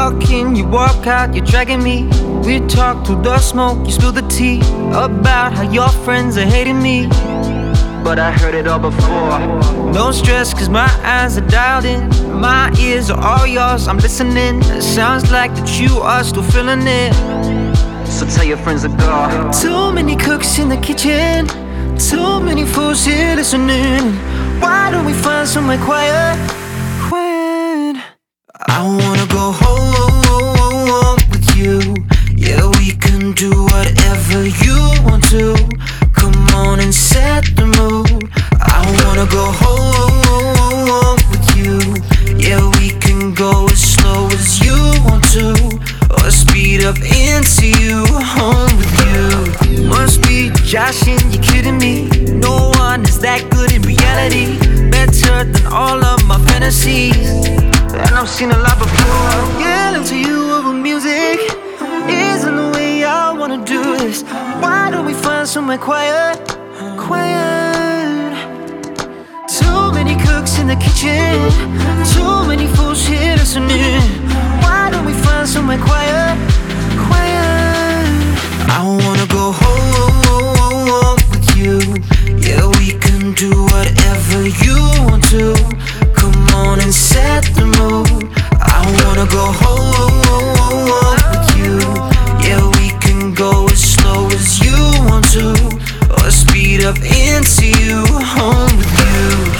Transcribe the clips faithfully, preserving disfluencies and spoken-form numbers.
walk in, you walk out, you're dragging me. We talk through the smoke, you spill the tea about how your friends are hating me. But I heard it all before. No stress, cause my eyes are dialed in. My ears are all yours, I'm listening. It sounds like that you are still feeling it. So tell your friends to go. Too many cooks in the kitchen, too many fools here listening. Why don't we find somewhere quiet? Quiet. I wanna go home with you. Yeah, we can do whatever you want to. Come on and set the mood. I wanna go home with you. Yeah, we can go as slow as you want to, or speed up into you. Home with you. Must be joshing, you're kidding me. No one is that good in reality. Better than all of my fantasies, and I've seen a lot before. Yelling to you over music isn't the way I wanna do this. Why don't we find somewhere quiet? Quiet. Too many cooks in the kitchen, too many fools here listening. Why don't we find somewhere quiet? Quiet. I wanna go home with you. Yeah, we can do whatever you want to. Come on and set the mood. I wanna go home with you. Yeah, we can go as slow as you want to, or speed up into you. Home with you.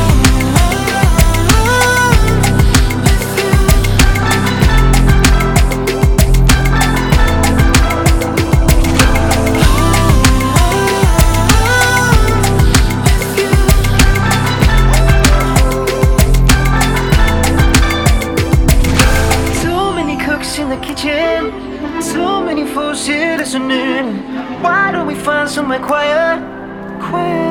In the kitchen, too many fools here listening. Why don't we find somewhere quiet? Quiet.